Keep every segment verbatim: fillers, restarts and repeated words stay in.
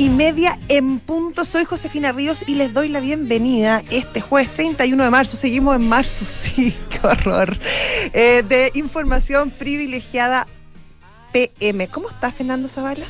y media en punto. Soy Josefina Ríos y les doy la bienvenida este jueves treinta y uno de marzo. Seguimos en marzo, sí, qué horror. Eh, de Información Privilegiada P M. ¿Cómo estás, Fernando Zavala?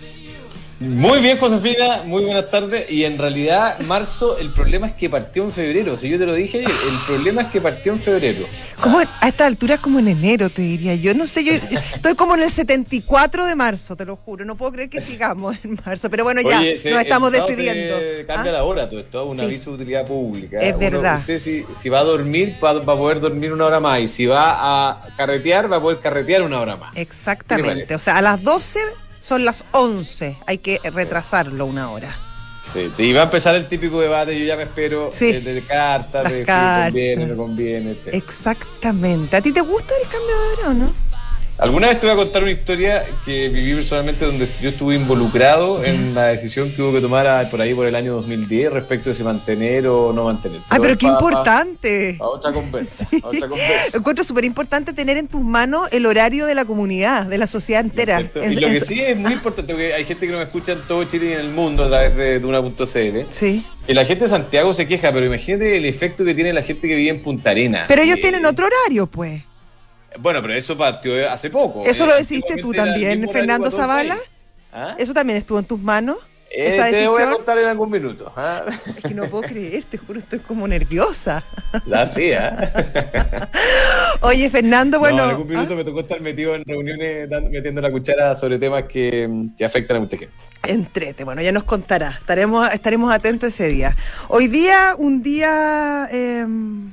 Muy bien, Josefina, muy buenas tardes. Y en realidad, marzo, el problema es que partió en febrero. Si yo te lo dije ayer, el problema es que partió en febrero. ¿Cómo? A esta altura es como en enero, te diría. Yo no sé, yo estoy como en el setenta y cuatro de marzo, te lo juro. No puedo creer que sigamos en marzo. Pero bueno, ya Oye, se, nos estamos despidiendo. Se cambia ¿Ah? la hora, todo esto, un sí. aviso de utilidad pública. Es Uno, verdad. Usted si, si va a dormir, va, va a poder dormir una hora más. Y si va a carretear, va a poder carretear una hora más. Exactamente. O sea, a las doce... son las once, hay que retrasarlo una hora. Sí, y va a empezar el típico debate, yo ya me espero, sí. de, de cartas, de cartas. si conviene, no conviene, etcétera. Exactamente. ¿A ti te gusta el cambio de hora o no? Alguna vez te voy a contar una historia que viví personalmente donde yo estuve involucrado en la decisión que hubo que tomar por ahí por el año dos mil diez respecto de si mantener o no mantener. ¡Ay, pero, pero qué pa, importante! Pa, pa otra conversa, sí. pa otra conversa. Encuentro súper importante tener en tus manos el horario de la comunidad, de la sociedad entera. Y lo que sí es muy importante, porque hay gente que nos escucha en todo Chile y en el mundo a través de Duna punto c l. Sí. Y la gente de Santiago se queja, pero imagínate el efecto que tiene la gente que vive en Punta Arenas. Pero ellos eh, tienen otro horario, pues. Bueno, pero eso partió hace poco. ¿Eso eh, lo decidiste tú también, Fernando Zavala? ¿Ah? ¿Eso también estuvo en tus manos? Eh, ¿Esa te decisión? voy a contar en algún minuto. ¿Ah? Es que no puedo creer, te juro, estoy como nerviosa. Así, ¿eh? Oye, Fernando, bueno... No, en algún minuto ¿ah? me tocó estar metido en reuniones dando, metiendo la cuchara sobre temas que, que afectan a mucha gente. Entrete, bueno, ya nos contará. Estaremos, estaremos atentos ese día. Hoy día, un día... Eh,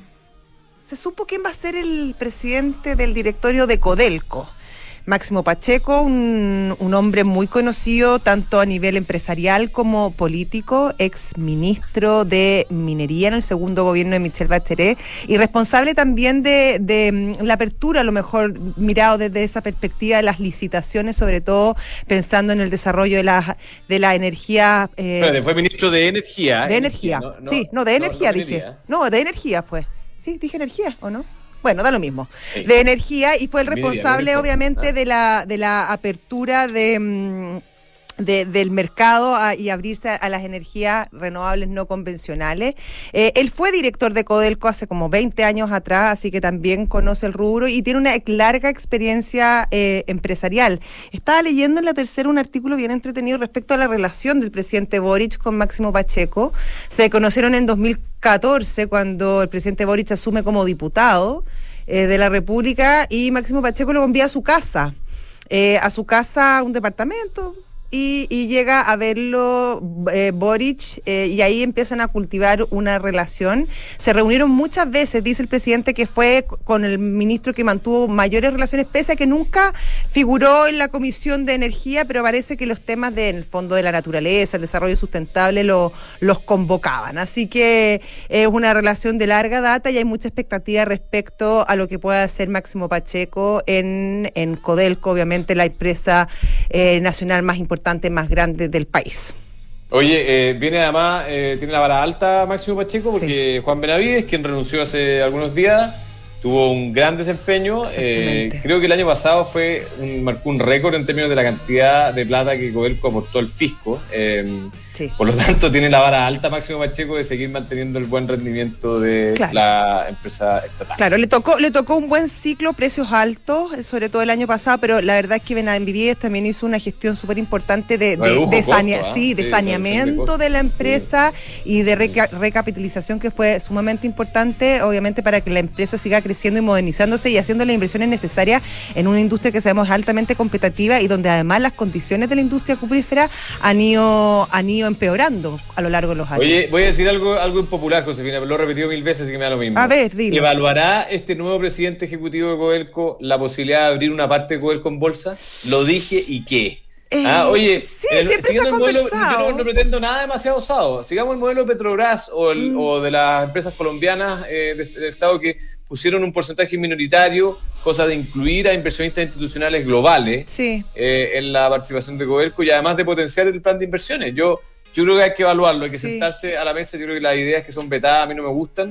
se supo quién va a ser el presidente del directorio de Codelco. Máximo Pacheco, un, un hombre muy conocido tanto a nivel empresarial como político, ex ministro de Minería en el segundo gobierno de Michelle Bachelet y responsable también de, de la apertura, a lo mejor mirado desde esa perspectiva de las licitaciones, sobre todo pensando en el desarrollo de la, de la energía. Eh, Espérate, fue ministro de Energía. De Energía, energía. No, no, sí, no, de Energía no, no dije. Minería. No, de Energía fue. Sí, dije Energía, ¿o no? Bueno, da lo mismo. Sí. De Energía, y fue el responsable, Minería, obviamente, ah. de la de la apertura de, de del mercado a, y abrirse a, a las energías renovables no convencionales. Eh, él fue director de Codelco hace como veinte años atrás, así que también conoce el rubro y tiene una larga experiencia eh, empresarial. Estaba leyendo en La Tercera un artículo bien entretenido respecto a la relación del presidente Boric con Máximo Pacheco. Se conocieron en dos mil catorce, cuando el presidente Boric asume como diputado eh, de la República, y Máximo Pacheco lo envía a su casa, eh, a su casa, un departamento, y, y llega a verlo eh, Boric, eh, y ahí empiezan a cultivar una relación. Se reunieron muchas veces, dice el presidente, que fue con el ministro que mantuvo mayores relaciones, pese a que nunca figuró en la Comisión de Energía, pero parece que los temas del fondo de la naturaleza, el desarrollo sustentable, lo, los convocaban. Así que es una relación de larga data y hay mucha expectativa respecto a lo que pueda hacer Máximo Pacheco en, en Codelco, obviamente la empresa eh, nacional más importante, más grande del país. Oye, eh, viene además, eh, tiene la vara alta Máximo Pacheco, porque sí. Juan Benavides, quien renunció hace algunos días, tuvo un gran desempeño. Eh, creo que el año pasado fue un, marcó un récord en términos de la cantidad de plata que Codelco aportó al fisco. Eh, sí. Por lo tanto, tiene la vara alta Máximo Pacheco de seguir manteniendo el buen rendimiento de claro. la empresa estatal. Claro, le tocó, le tocó un buen ciclo, precios altos, sobre todo el año pasado, pero la verdad es que Benavides también hizo una gestión súper importante de, de, de, de, sanea, costo, ¿eh? sí, de sí, saneamiento de, de la empresa sí. y de reca, recapitalización, que fue sumamente importante, obviamente, para que la empresa siga creciendo creciendo y modernizándose y haciendo las inversiones necesarias en una industria que sabemos es altamente competitiva y donde además las condiciones de la industria cuprífera han ido, han ido empeorando a lo largo de los años. Oye, voy a decir algo, algo impopular, Josefina, pero lo he repetido mil veces, así que me da lo mismo. A ver, dilo. ¿Evaluará este nuevo presidente ejecutivo de Codelco la posibilidad de abrir una parte de Codelco en bolsa? Lo dije, ¿y qué? Eh, ah, oye, sí, el, siempre se ha modelo, conversado. yo no, no pretendo nada demasiado osado. Sigamos el modelo de Petrobras o, el, mm. o de las empresas colombianas eh, del de Estado que pusieron un porcentaje minoritario, cosa de incluir a inversionistas institucionales globales sí. eh, en la participación de Codelco y además de potenciar el plan de inversiones. Yo, yo creo que hay que evaluarlo, hay que sí. sentarse a la mesa. Yo creo que las ideas que son vetadas a mí no me gustan.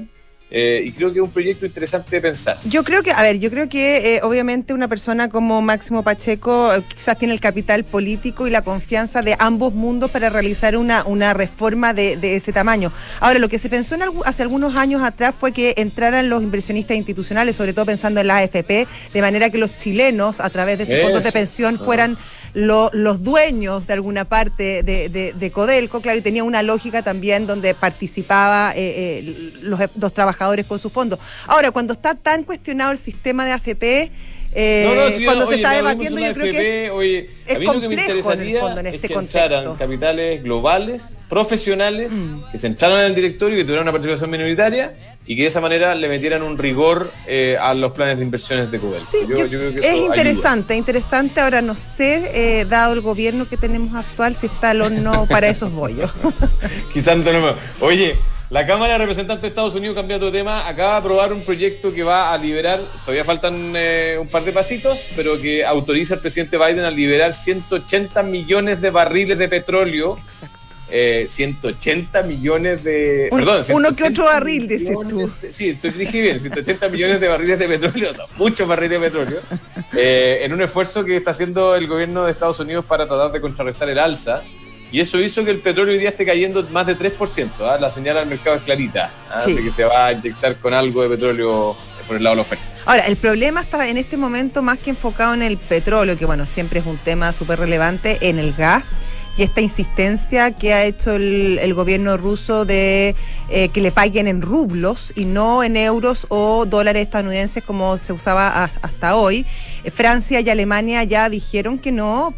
Eh, y creo que es un proyecto interesante de pensar. Yo creo que, a ver, yo creo que eh, obviamente una persona como Máximo Pacheco eh, quizás tiene el capital político y la confianza de ambos mundos para realizar una, una reforma de, de ese tamaño. Ahora, lo que se pensó en algu- hace algunos años atrás fue que entraran los inversionistas institucionales, sobre todo pensando en la A F P, de manera que los chilenos, a través de sus Eso. fondos de pensión, fueran Lo, los dueños de alguna parte de, de, de Codelco, claro, y tenía una lógica también donde participaba eh, eh, los, los trabajadores con sus fondos. Ahora, cuando está tan cuestionado el sistema de A F P, eh, no, no, sí, cuando oye, se está debatiendo, yo creo F P, que oye, es a mí complejo lo que me interesaría en el fondo, en este es que contexto. entraran capitales globales, profesionales, mm. que se entraran en el directorio y que tuvieran una participación minoritaria y que de esa manera le metieran un rigor eh, a los planes de inversiones de Codelco. Sí, yo, yo, yo creo que es eso interesante, ayuda. interesante. Ahora no sé, eh, dado el gobierno que tenemos actual, si está el horno para esos bollos. Quizás no tenemos. Oye, la Cámara de Representantes de Estados Unidos, cambiando de tema, acaba de aprobar un proyecto que va a liberar, todavía faltan eh, un par de pasitos, pero que autoriza al presidente Biden a liberar ciento ochenta millones de barriles de petróleo. Exacto. Eh, ciento ochenta millones de... Un, perdón, uno que otro barril, dices tú. De, sí, te dije bien, ciento ochenta millones de barriles de petróleo, son muchos barriles de petróleo, eh, en un esfuerzo que está haciendo el gobierno de Estados Unidos para tratar de contrarrestar el alza. Y eso hizo que el petróleo hoy día esté cayendo más de tres por ciento. ¿eh? La señal al mercado es clarita, ¿eh? sí. de que se va a inyectar con algo de petróleo por el lado de la oferta. Ahora, el problema está en este momento más que enfocado en el petróleo, que bueno, siempre es un tema súper relevante, en el gas. Y esta insistencia que ha hecho el, el gobierno ruso de eh, que le paguen en rublos y no en euros o dólares estadounidenses como se usaba a, hasta hoy. Eh, Francia y Alemania ya dijeron que no,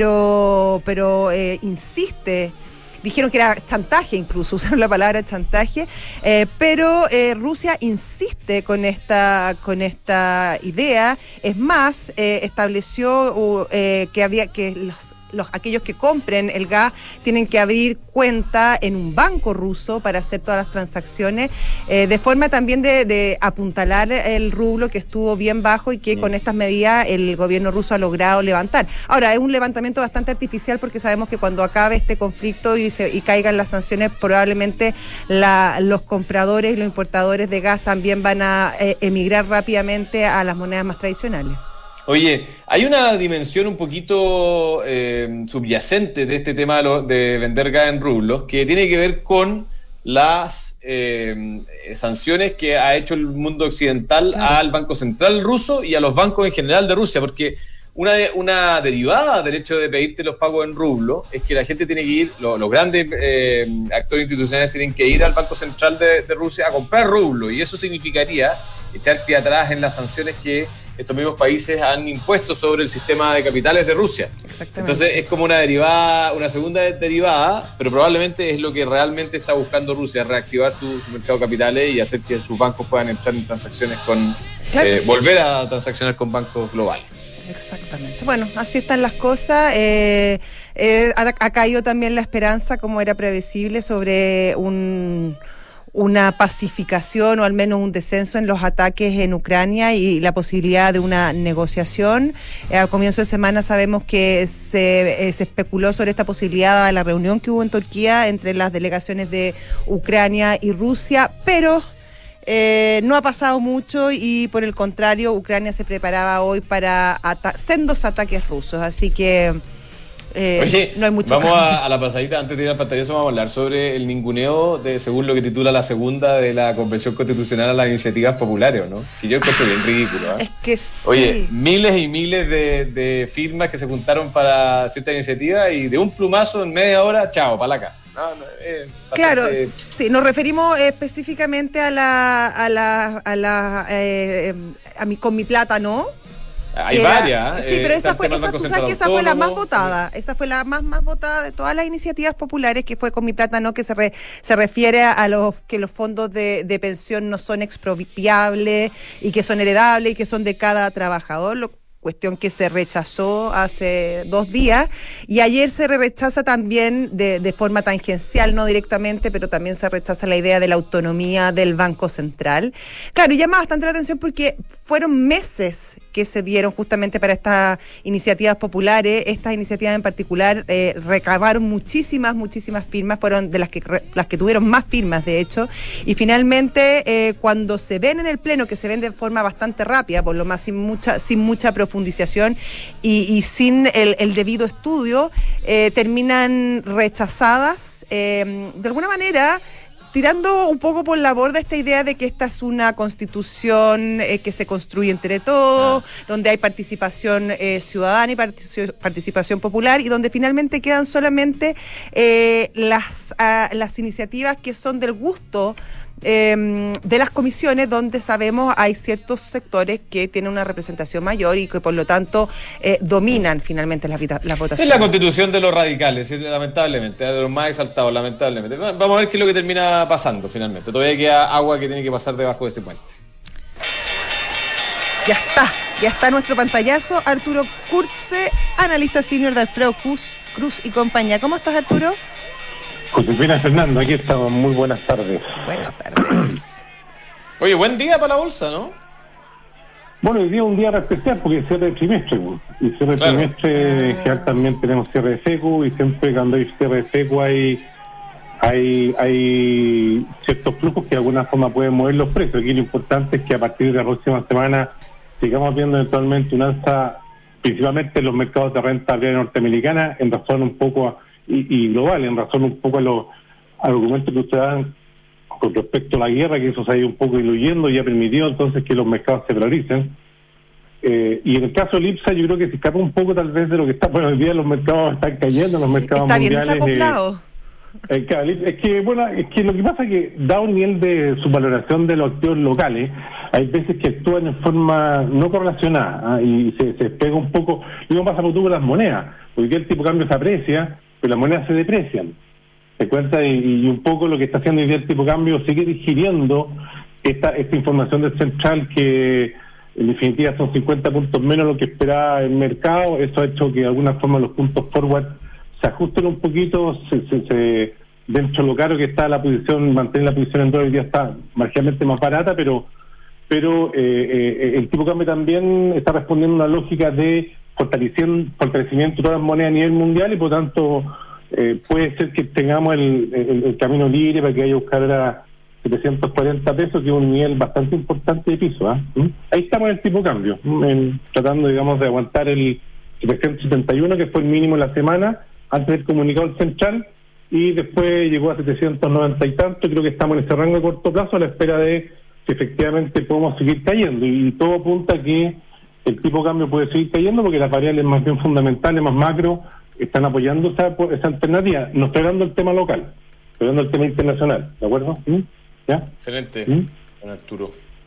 pero, pero eh, insiste. Dijeron que era chantaje, incluso usaron la palabra chantaje, eh, pero eh, Rusia insiste con esta con esta idea. Es más, eh, estableció uh, eh, que había que los Los, aquellos que compren el gas tienen que abrir cuenta en un banco ruso para hacer todas las transacciones, eh, de forma también de, de apuntalar el rublo que estuvo bien bajo y que con estas medidas el gobierno ruso ha logrado levantar. Ahora, es un levantamiento bastante artificial porque sabemos que cuando acabe este conflicto y, se, y caigan las sanciones, probablemente la, los compradores y los importadores de gas también van a eh, emigrar rápidamente a las monedas más tradicionales. Oye, hay una dimensión un poquito eh, subyacente de este tema de vender gas en rublos que tiene que ver con las eh, sanciones que ha hecho el mundo occidental claro. al Banco Central ruso y a los bancos en general de Rusia, porque una, de, una derivada del hecho de pedirte los pagos en rublos es que la gente tiene que ir, lo, los grandes eh, actores institucionales tienen que ir al Banco Central de, de Rusia a comprar rublos, y eso significaría echar pie atrás en las sanciones que estos mismos países han impuesto sobre el sistema de capitales de Rusia. Exactamente. Entonces es como una derivada, una segunda derivada, pero probablemente es lo que realmente está buscando Rusia, reactivar su, su mercado de capitales y hacer que sus bancos puedan entrar en transacciones con, claro. eh, volver a transaccionar con bancos globales. Exactamente. Bueno, así están las cosas. Eh, eh, ha, ha caído también la esperanza, como era previsible, sobre un... una pacificación o al menos un descenso en los ataques en Ucrania y la posibilidad de una negociación. Eh, al comienzo de semana sabemos que se, eh, se especuló sobre esta posibilidad de la reunión que hubo en Turquía entre las delegaciones de Ucrania y Rusia, pero eh, no ha pasado mucho y por el contrario Ucrania se preparaba hoy para ata- sendos ataques rusos, así que Eh, Oye, no hay mucho vamos a, a la pasadita, antes de ir al pantallazo vamos a hablar sobre el ninguneo de, según lo que titula la segunda de la Convención Constitucional a las iniciativas populares, ¿no? Que yo encuentro bien ridículo, ¿eh? Es que sí. Oye, miles y miles de, de firmas que se juntaron para cierta iniciativa y de un plumazo en media hora, chao, para la casa. No, no, eh, bastante... Claro, sí, nos referimos específicamente a la, a la, a la, eh, a mi, con mi plata, ¿no? Hay era, varias. Sí, eh, pero esa fue, esa, tú sabes que esa fue la más votada. Esa fue la más más votada de todas las iniciativas populares, que fue con mi plata, ¿no? Que se re, se refiere a los que los fondos de, de pensión no son expropiables y que son heredables y que son de cada trabajador. Lo, cuestión que se rechazó hace dos días, y ayer se rechaza también de, de forma tangencial, no directamente, pero también se rechaza la idea de la autonomía del Banco Central. Claro, y llama bastante la atención porque fueron meses que se dieron justamente para estas iniciativas populares. Estas iniciativas en particular eh, recabaron muchísimas, muchísimas firmas, fueron de las que las que tuvieron más firmas, de hecho, y finalmente eh, cuando se ven en el Pleno, que se ven de forma bastante rápida, por lo más sin mucha, sin mucha profundización y, y sin el, el debido estudio, eh, terminan rechazadas, eh, de alguna manera tirando un poco por la borda esta idea de que esta es una constitución eh, que se construye entre todos, ah. donde hay participación eh, ciudadana y partic- participación popular, y donde finalmente quedan solamente eh, las, ah, las iniciativas que son del gusto eh, de las comisiones, donde sabemos hay ciertos sectores que tienen una representación mayor y que por lo tanto eh, dominan finalmente las, vita- las votaciones. Es la constitución de los radicales, lamentablemente, de los más exaltados, lamentablemente. Vamos a ver qué es lo que termina pasando finalmente. Todavía queda agua que tiene que pasar debajo de ese puente. Ya está, ya está nuestro pantallazo. Arturo Kurtze, analista senior de Alfredo Cruz, Cruz y compañía. ¿Cómo estás, Arturo? Josefina, Fernando, aquí estamos. Muy buenas tardes. Buenas tardes. Oye, buen día para la bolsa, ¿no? Bueno, hoy día es un día especial porque es cierre de trimestre. Y cierre de claro. trimestre, en general también tenemos cierre de secu, y siempre cuando hay cierre de secu hay, hay, hay ciertos flujos que de alguna forma pueden mover los precios. Aquí lo importante es que a partir de la próxima semana sigamos viendo eventualmente una alza, principalmente en los mercados de renta variable norteamericana, en razón un poco a, y, y global, en razón un poco a los argumentos que ustedes dan con respecto a la guerra, que eso se ha ido un poco diluyendo y ha permitido entonces que los mercados se prioricen. Eh, y en el caso del IPSA yo creo que se escapa un poco tal vez de lo que está, bueno, hoy día los mercados están cayendo, los mercados está mundiales... Está bien desacoplado. Eh, eh, es que, bueno, es que lo que pasa es que, dado un nivel de subvaloración de los activos locales, hay veces que actúan en forma no correlacionada, ¿eh? y se, se despega un poco. Lo mismo pasa por tú con las monedas, porque el tipo de cambio se aprecia, pero las monedas se deprecian. ¿Se cuenta? Y, y un poco lo que está haciendo hoy día el tipo de cambio sigue digiriendo esta, esta información del central, que en definitiva son cincuenta puntos menos lo que esperaba el mercado. Eso ha hecho que de alguna forma los puntos forward se ajusten un poquito, se, se, se dentro de lo caro que está la posición, mantener la posición en dólar hoy día está marginalmente más barata, pero pero eh, eh, el tipo de cambio también está respondiendo a una lógica de fortalecimiento, fortalecimiento de todas las monedas a nivel mundial, y por tanto eh, puede ser que tengamos el, el, el camino libre para que haya buscar a setecientos cuarenta pesos, que es un nivel bastante importante de piso. ¿eh? ¿Mm? Ahí estamos en el tipo de cambio, en, tratando, digamos, de aguantar el setecientos setenta y uno, que fue el mínimo en la semana, antes del comunicado del central, y después llegó a setecientos noventa y tanto. Creo que estamos en ese rango de corto plazo a la espera de que efectivamente podemos seguir cayendo, y todo apunta a que el tipo de cambio puede seguir cayendo porque las variables más bien fundamentales, más macro, están apoyando esa, esa alternativa. No estoy hablando del tema local, estoy hablando del tema internacional, ¿de acuerdo? ¿Mm? ¿Ya? Excelente, ¿Mm? Don Arturo.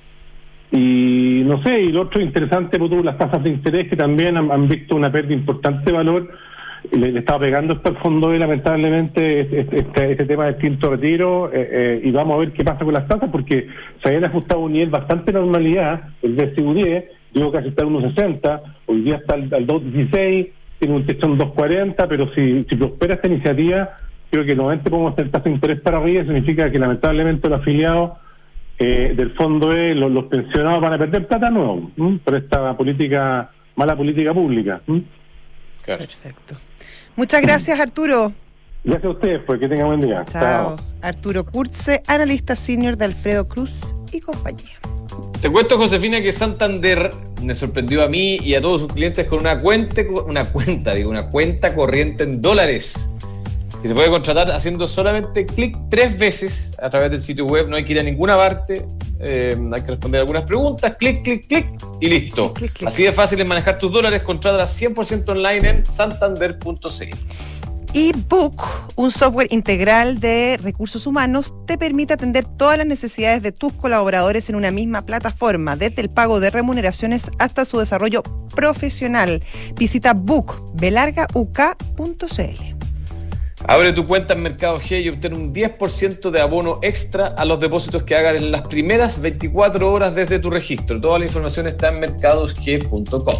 Y no sé, y lo otro interesante, por las tasas de interés, que también han, han visto una pérdida importante de valor. Le, le estaba pegando esto al fondo de, lamentablemente, este, este, este tema del quinto retiro, eh, eh, y vamos a ver qué pasa con las tasas, porque se habían ajustado a un nivel bastante normalidad. El B C U diez llegó casi hasta el uno sesenta, hoy día está al, al dos dieciséis, tiene un techo en dos cuarenta, pero si, si prospera esta iniciativa, creo que nuevamente podemos tener tasa de interés para arriba. Significa que lamentablemente los afiliados eh, del fondo E, los, los pensionados, van a perder plata nuevo, ¿m? por esta política, mala política pública. ¿m? Claro. Perfecto. Muchas gracias, Arturo. Gracias a ustedes, pues que tengan buen día. Chao. Chao. Arturo Kurtze, analista senior de Alfredo Cruz y compañía. Te cuento, Josefina, que Santander me sorprendió a mí y a todos sus clientes con una cuenta, una cuenta, digo, una cuenta corriente en dólares. Y se puede contratar haciendo solamente clic tres veces a través del sitio web. No hay que ir a ninguna parte, eh, hay que responder algunas preguntas, clic, clic, clic y listo. Clic, clic, clic. Así de fácil es manejar tus dólares. Contrátala cien por ciento online en santander punto c l. Y Book, un software integral de recursos humanos, te permite atender todas las necesidades de tus colaboradores en una misma plataforma, desde el pago de remuneraciones hasta su desarrollo profesional. Visita book belarga u k punto c l. Abre tu cuenta en Mercado G y obtén un diez por ciento de abono extra a los depósitos que hagas en las primeras veinticuatro horas desde tu registro. Toda la información está en mercados g punto com.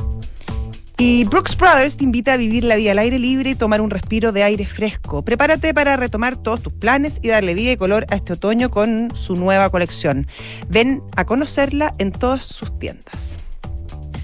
Y Brooks Brothers te invita a vivir la vida al aire libre y tomar un respiro de aire fresco. Prepárate para retomar todos tus planes y darle vida y color a este otoño con su nueva colección. Ven a conocerla en todas sus tiendas.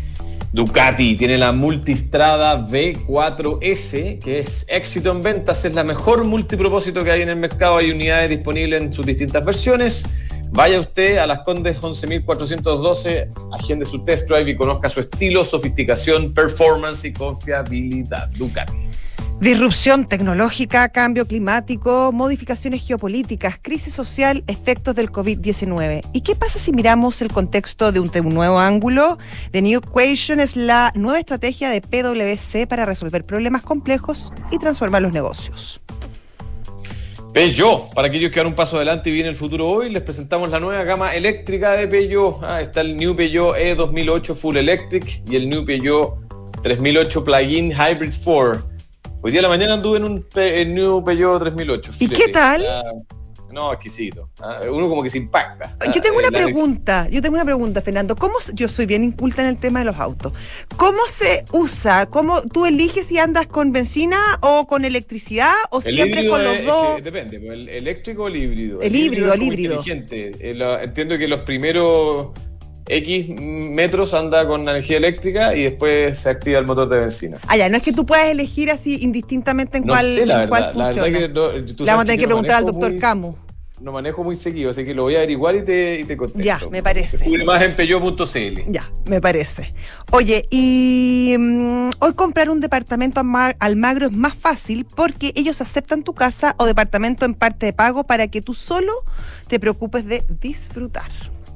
Ducati tiene la Multistrada V cuatro S, que es éxito en ventas, es la mejor multipropósito que hay en el mercado, hay unidades disponibles en sus distintas versiones. Vaya usted a Las Condes once mil cuatrocientos doce, agende su test drive y conozca su estilo, sofisticación, performance y confiabilidad. Ducati. Disrupción tecnológica, cambio climático, modificaciones geopolíticas, crisis social, efectos del covid diecinueve. ¿Y qué pasa si miramos el contexto de un, de un nuevo ángulo? The New Equation es la nueva estrategia de P W C para resolver problemas complejos y transformar los negocios. Peugeot, para aquellos que dan un paso adelante y viene el futuro hoy, les presentamos la nueva gama eléctrica de Peugeot. Ah, está el New Peugeot E dos mil ocho Full Electric y el New Peugeot tres mil ocho Plug-in Hybrid cuatro. Hoy día de la mañana anduve en un en New Peugeot tres mil ocho. ¿Y qué tal? Ah, no, exquisito. Ah, uno como que se impacta. Yo tengo ah, una pregunta, yo tengo una pregunta, Fernando. ¿Cómo, yo soy bien inculta en el tema de los autos. ¿Cómo se usa? ¿Cómo tú eliges si andas con benzina o con electricidad o el siempre con los es, dos? Es que depende, el eléctrico o el híbrido. El, el híbrido, el híbrido. Inteligente. Entiendo que los primeros X metros anda con energía eléctrica y después se activa el motor de benzina. Ah, ya, no es que tú puedas elegir así indistintamente en no cuál, sé, la en cuál verdad, funciona. La verdad que no, tú Le vamos a tener que, que no preguntar al doctor muy, Camus. No manejo muy seguido, así que lo voy a averiguar y te, y te contesto. Ya, me parece. Descubre más en peugeot punto c l. Ya, me parece. Oye, y um, hoy comprar un departamento Almagro es más fácil porque ellos aceptan tu casa o departamento en parte de pago para que tú solo te preocupes de disfrutar.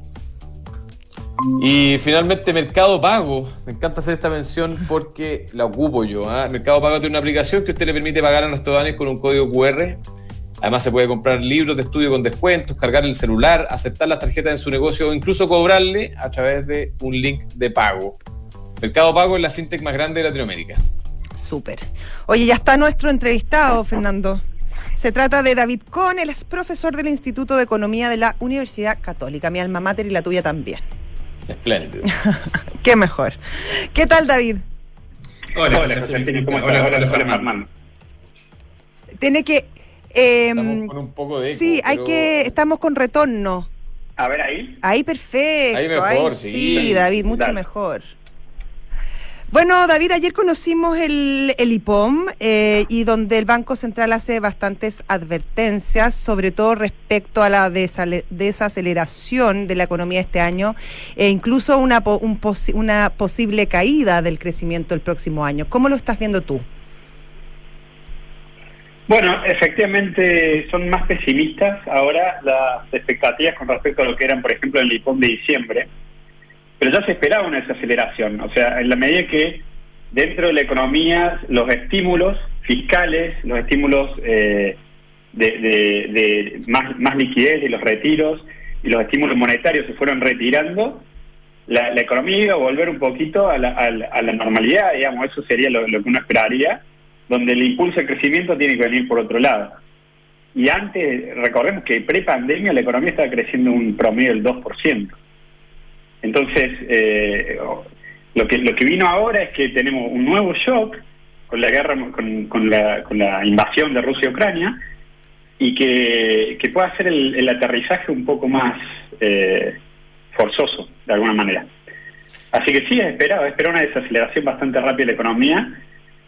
Y finalmente Mercado Pago, me encanta hacer esta mención porque la ocupo yo. ¿eh? Mercado Pago tiene una aplicación que usted le permite pagar en restaurantes con un código cu erre. Además se puede comprar libros de estudio con descuentos, cargar el celular, aceptar las tarjetas en su negocio o incluso cobrarle a través de un link de pago. Mercado Pago es la fintech más grande de Latinoamérica. Súper. Oye, ya está nuestro entrevistado, Fernando. Se trata de David Cohn, él es profesor del Instituto de Economía de la Universidad Católica, mi alma mater y la tuya también. Espléndido. Qué mejor. ¿Qué tal, David? Hola, hola, Josefina, ¿cómo estás? Hola, hola, hola, Armando. Tiene que... Eh, estamos con un poco de eco. Sí, hay pero... que... Estamos con retorno. A ver, ahí. Ahí, perfecto. Ahí mejor, ahí, sí. Sí, David, mucho Dale. mejor. Bueno, David, ayer conocimos el, el I P O M eh, y donde el Banco Central hace bastantes advertencias, sobre todo respecto a la desale- desaceleración de la economía este año e incluso una, po- un posi- una posible caída del crecimiento el próximo año. ¿Cómo lo estás viendo tú? Bueno, efectivamente son más pesimistas ahora las expectativas con respecto a lo que eran, por ejemplo, en el I P O M de diciembre. Pero ya se esperaba una desaceleración, o sea, en la medida que dentro de la economía los estímulos fiscales, los estímulos eh, de, de, de más, más liquidez de los retiros y los estímulos monetarios se fueron retirando, la, la economía iba a volver un poquito a la, a la, a la normalidad, digamos, eso sería lo, lo que uno esperaría, donde el impulso de crecimiento tiene que venir por otro lado. Y antes, recordemos que pre-pandemia la economía estaba creciendo un promedio del dos por ciento. Entonces, eh, lo que lo que vino ahora es que tenemos un nuevo shock con la guerra, con, con, la, con la invasión de Rusia a Ucrania, y que, que pueda hacer el, el aterrizaje un poco más eh, forzoso, de alguna manera. Así que sí, es esperado, es esperado una desaceleración bastante rápida de la economía.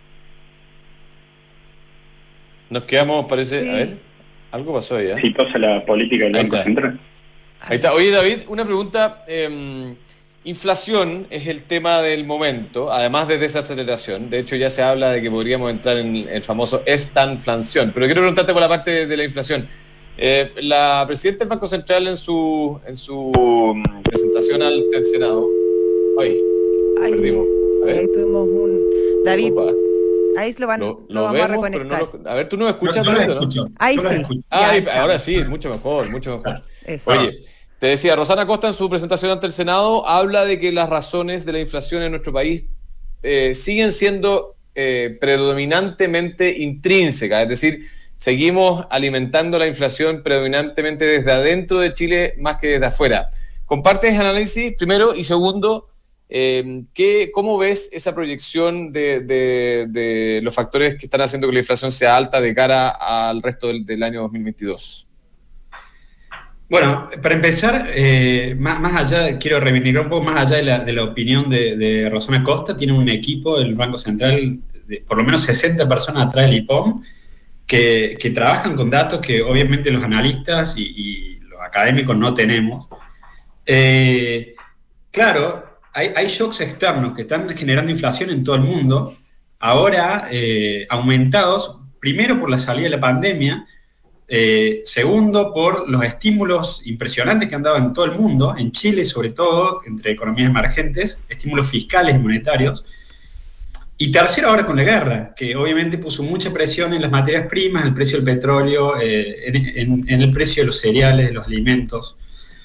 Nos quedamos, parece, Sí. a ver, algo pasó ahí, ¿eh? Exitosa la política del Ahí Banco está. Central. Ahí está. Oye, David, una pregunta. Eh, inflación es el tema del momento, además de desaceleración. De hecho, ya se habla de que podríamos entrar en el famoso estanflación. Pero quiero preguntarte por la parte de, de la inflación. Eh, la presidenta del Banco Central en su en su presentación al Senado. Ay, Ahí, perdimos. A sí, ver. ahí tuvimos un... David, Opa. ahí lo, van, Lo, lo, lo vamos vemos, a reconectar. pero no lo- a ver, tú no me escuchas, Yo, yo David, lo ¿no? escucho. Ahí yo lo sí. escucho. Ya Ay, estamos. ahora sí, mucho mejor, mucho mejor. Eso. Oye, te decía, Rosana Costa en su presentación ante el Senado habla de que las razones de la inflación en nuestro país eh, siguen siendo eh, predominantemente intrínsecas, es decir, seguimos alimentando la inflación predominantemente desde adentro de Chile más que desde afuera. ¿Compartes el análisis, primero? Y segundo, eh, ¿qué, ¿cómo ves esa proyección de, de, de los factores que están haciendo que la inflación sea alta de cara al resto del, del año dos mil veintidós? Bueno, para empezar, eh, más, más allá, quiero reivindicar un poco más allá de la, de la opinión de, de Rosana Costa. Tiene un equipo, el Banco Central, de por lo menos sesenta personas atrás del I P O M, que, que trabajan con datos que obviamente los analistas y, y los académicos no tenemos. Eh, claro, hay, hay shocks externos que están generando inflación en todo el mundo, ahora eh, aumentados, primero por la salida de la pandemia, Eh, segundo, por los estímulos impresionantes que han dado en todo el mundo, en Chile sobre todo, entre economías emergentes, estímulos fiscales y monetarios. Y tercero, ahora con la guerra, que obviamente puso mucha presión en las materias primas, en el precio del petróleo, eh, en, en, en el precio de los cereales, de los alimentos.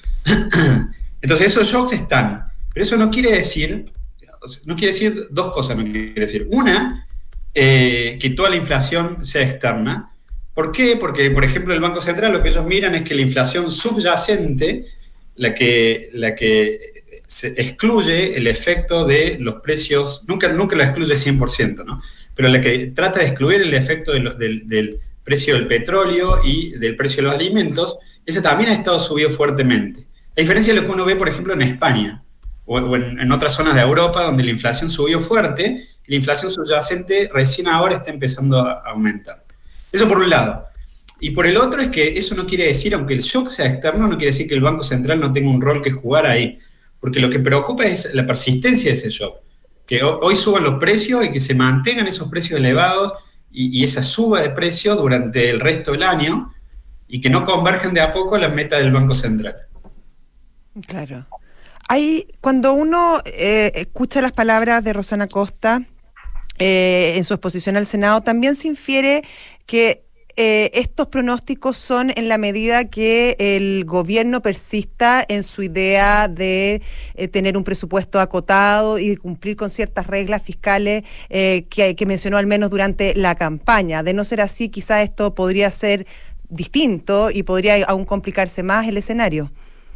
Entonces esos shocks están. Pero eso no quiere decir, no quiere decir dos cosas, no quiere decir. Una, eh, que toda la inflación sea externa. ¿Por qué? Porque, por ejemplo, el Banco Central lo que ellos miran es que la inflación subyacente, la que, la que se excluye el efecto de los precios, nunca, nunca lo excluye cien por ciento, ¿no? Pero la que trata de excluir el efecto de lo, del, del precio del petróleo y del precio de los alimentos, ese también ha estado subido fuertemente. A diferencia de lo que uno ve, por ejemplo, en España o, o en, en otras zonas de Europa donde la inflación subió fuerte, la inflación subyacente recién ahora está empezando a aumentar. Eso por un lado. Y por el otro es que eso no quiere decir, aunque el shock sea externo, no quiere decir que el Banco Central no tenga un rol que jugar ahí. Porque lo que preocupa es la persistencia de ese shock. Que hoy suban los precios y que se mantengan esos precios elevados y, y esa suba de precio durante el resto del año y que no converjan de a poco a las metas del Banco Central. Claro. Hay, cuando uno eh, escucha las palabras de Rosana Costa eh, en su exposición al Senado, también se infiere que eh, estos pronósticos son en la medida que el gobierno persista en su idea de eh, tener un presupuesto acotado y cumplir con ciertas reglas fiscales eh, que, que mencionó al menos durante la campaña. De no ser así, quizás esto podría ser distinto y podría aún complicarse más el escenario.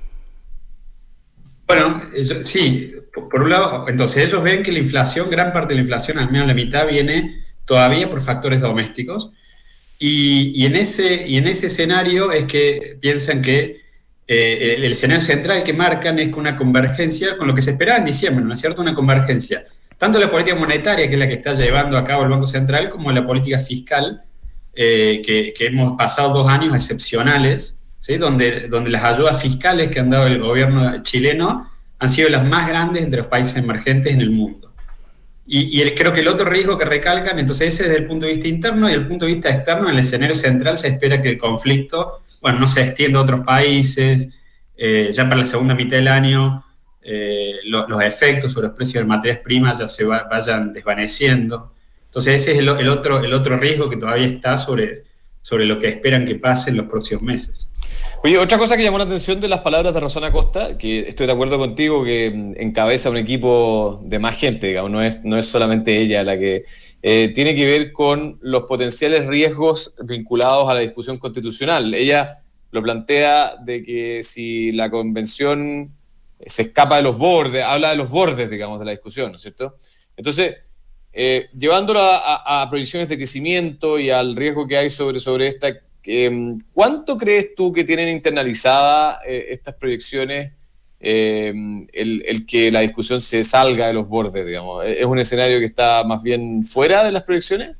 Bueno, eso, sí, por, por un lado, entonces ellos ven que la inflación, gran parte de la inflación, al menos la mitad, viene todavía por factores domésticos. Y, y, en ese, y en ese escenario es que piensan que eh, el, el escenario central que marcan es con una convergencia, con lo que se esperaba en diciembre, ¿no es cierto? Una convergencia. Tanto la política monetaria, que es la que está llevando a cabo el Banco Central, como la política fiscal, eh, que, que hemos pasado dos años excepcionales, ¿sí? donde, donde las ayudas fiscales que han dado el gobierno chileno han sido las más grandes entre los países emergentes en el mundo. Y, y el, creo que el otro riesgo que recalcan, entonces ese es desde el punto de vista interno, y desde el punto de vista externo, en el escenario central se espera que el conflicto, bueno, no se extienda a otros países, eh, ya para la segunda mitad del año eh, lo, los efectos sobre los precios de materias primas ya se va, vayan desvaneciendo. Entonces ese es el, el, otro, el otro riesgo que todavía está sobre, sobre lo que esperan que pase en los próximos meses. Oye, otra cosa que llamó la atención de las palabras de Rosana Costa, que estoy de acuerdo contigo, que encabeza un equipo de más gente, digamos, no es, no es solamente ella la que eh, tiene que ver con los potenciales riesgos vinculados a la discusión constitucional. Ella lo plantea de que si la convención se escapa de los bordes, habla de los bordes, digamos, de la discusión, ¿no es cierto? Entonces, eh, llevándolo a, a, a proyecciones de crecimiento y al riesgo que hay sobre, sobre esta... Eh, ¿Cuánto crees tú que tienen internalizadas eh, estas proyecciones eh, el, el que la discusión se salga de los bordes, digamos? ¿Es un escenario que está más bien fuera de las proyecciones?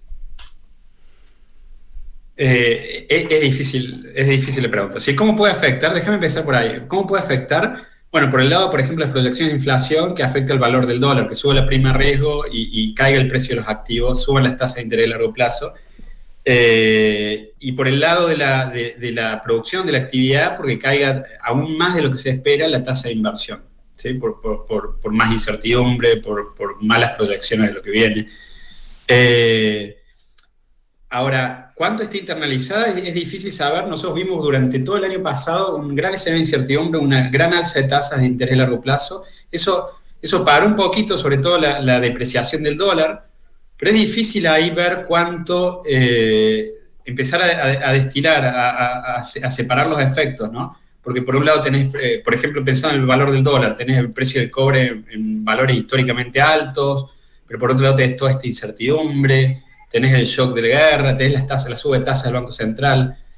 Eh, es, es difícil, es difícil de preguntar. ¿Sí? ¿Cómo puede afectar? Déjame empezar por ahí. ¿Cómo puede afectar? Bueno, por el lado, por ejemplo, las proyecciones de inflación que afecta el valor del dólar, que sube la prima riesgo y, y caiga el precio de los activos, suban las tasas de interés a largo plazo. Eh, y por el lado de la, de, de la producción de la actividad, porque caiga aún más de lo que se espera la tasa de inversión, ¿sí? por, por, por, por más incertidumbre, por, por malas proyecciones de lo que viene. Eh, ahora, ¿cuánto está internalizada? Es, es difícil saber. Nosotros vimos durante todo el año pasado un gran escenario de incertidumbre, una gran alza de tasas de interés a largo plazo. Eso, eso paró un poquito, sobre todo la, la depreciación del dólar. Pero es difícil ahí ver cuánto, eh, empezar a, a, a destilar, a, a, a separar los efectos, ¿no? Porque por un lado tenés, eh, por ejemplo, pensando en el valor del dólar, tenés el precio del cobre en, en valores históricamente altos, pero por otro lado tenés toda esta incertidumbre, tenés el shock de la guerra, tenés las tasas, la suba de tasas del Banco Central.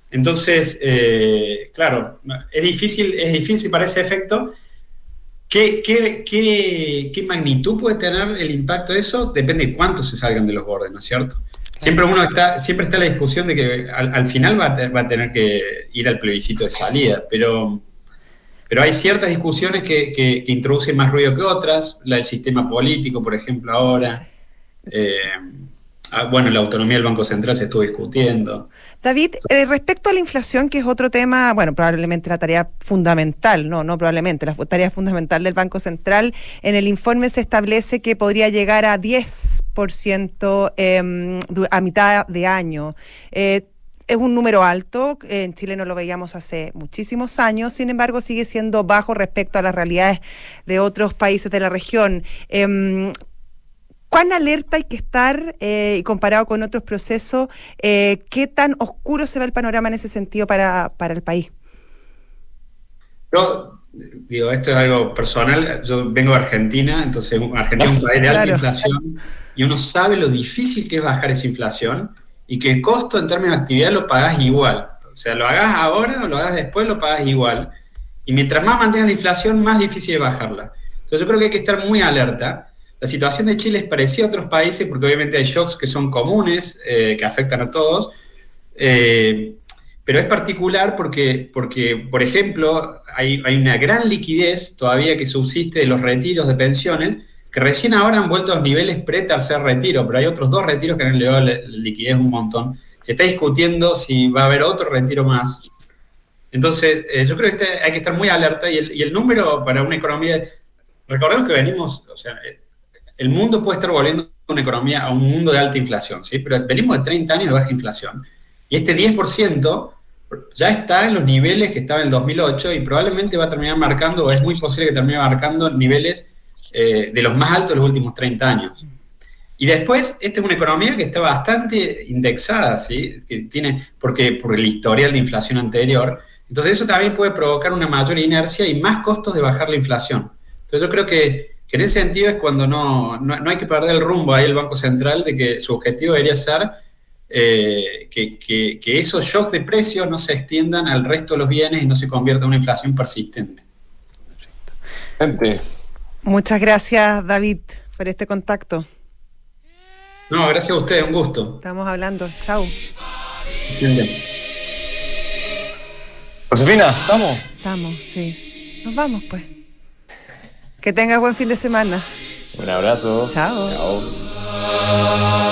Entonces, eh, claro, es difícil, es difícil para ese efecto. ¿Qué, qué, qué, ¿Qué magnitud puede tener el impacto de eso? Depende de cuántos se salgan de los bordes, ¿no es cierto? Siempre uno está, siempre está la discusión de que al, al final va a, te, va a tener que ir al plebiscito de salida, pero, pero hay ciertas discusiones que, que, que introducen más ruido que otras, la del sistema político, por ejemplo, ahora. Eh, bueno, la autonomía del Banco Central se estuvo discutiendo. David, eh, respecto a la inflación, que es otro tema, bueno, probablemente la tarea fundamental, no, no probablemente, la tarea fundamental del Banco Central, en el informe se establece que podría llegar a diez por ciento eh, a mitad de año. Eh, Es un número alto, en Chile no lo veíamos hace muchísimos años, sin embargo sigue siendo bajo respecto a las realidades de otros países de la región. Eh, ¿Cuán alerta hay que estar, eh, comparado con otros procesos, eh, qué tan oscuro se ve el panorama en ese sentido para, para el país? Yo digo, esto es algo personal, yo vengo de Argentina, entonces Argentina es un país de alta Claro. inflación y uno sabe lo difícil que es bajar esa inflación y que el costo en términos de actividad lo pagás igual. O sea, lo hagas ahora o lo hagas después, lo pagás igual. Y mientras más mantengas la inflación, más difícil es bajarla. Entonces yo creo que hay que estar muy alerta. La situación de Chile es parecida a otros países porque obviamente hay shocks que son comunes, eh, que afectan a todos, eh, pero es particular porque, porque por ejemplo, hay, hay una gran liquidez todavía que subsiste de los retiros de pensiones, que recién ahora han vuelto a los niveles pre-tercer retiro, pero hay otros dos retiros que han elevado la liquidez un montón. Se está discutiendo si va a haber otro retiro más. Entonces, eh, yo creo que este, hay que estar muy alerta y el, y el número para una economía... Recordemos que venimos... o sea, el mundo puede estar volviendo a una economía, a un mundo de alta inflación, ¿sí? Pero venimos de treinta años de baja inflación. Y este diez por ciento ya está en los niveles que estaba en el dos mil ocho y probablemente va a terminar marcando, o es muy posible que termine marcando niveles eh, de los más altos de los últimos treinta años. Y después, esta es una economía que está bastante indexada, ¿sí? Que tiene, porque, por el historial de inflación anterior. Entonces eso también puede provocar una mayor inercia y más costos de bajar la inflación. Entonces yo creo que que en ese sentido es cuando no, no, no hay que perder el rumbo ahí el Banco Central de que su objetivo debería ser eh, que, que, que esos shocks de precios no se extiendan al resto de los bienes y no se convierta en una inflación persistente. Gente. Muchas gracias, David, por este contacto. No, gracias a ustedes, un gusto. Estamos hablando. Chau. Bien, bien. Josefina, ¿estamos? Estamos, sí. Nos vamos, pues. Que tengas buen fin de semana. Un abrazo. Chao. Chao.